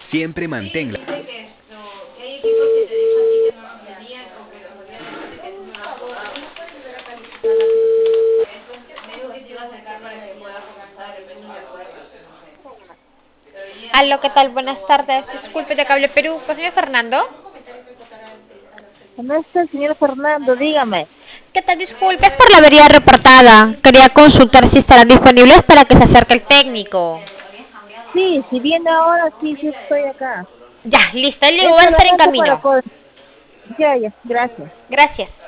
Siempre Sí, manténla. dice que que hay equipos que te dijo a ti que no los tenían o que los habían hecho y que tú no las borras. Eso me dijo que se iba a acercar para que pueda comenzar, de repente me acuerdo, no sé. Pero hoy día Aló, ¿qué tal? no Buenas puedo tardes. contestar porque Disculpe ya de me Cable Perú. ¿Con señor Fernando? ¿Cómo está el señor Fernando? Dígame. ¿Qué tal? Disculpe, es por la avería reportada. Quería consultar si estarán disponibles para que se acerque el técnico. Sí, si viene ahora, sí, sí estoy acá. Ya, listo. Él Es va a estar en solamente para camino. poder... Ya, ya, gracias. Gracias.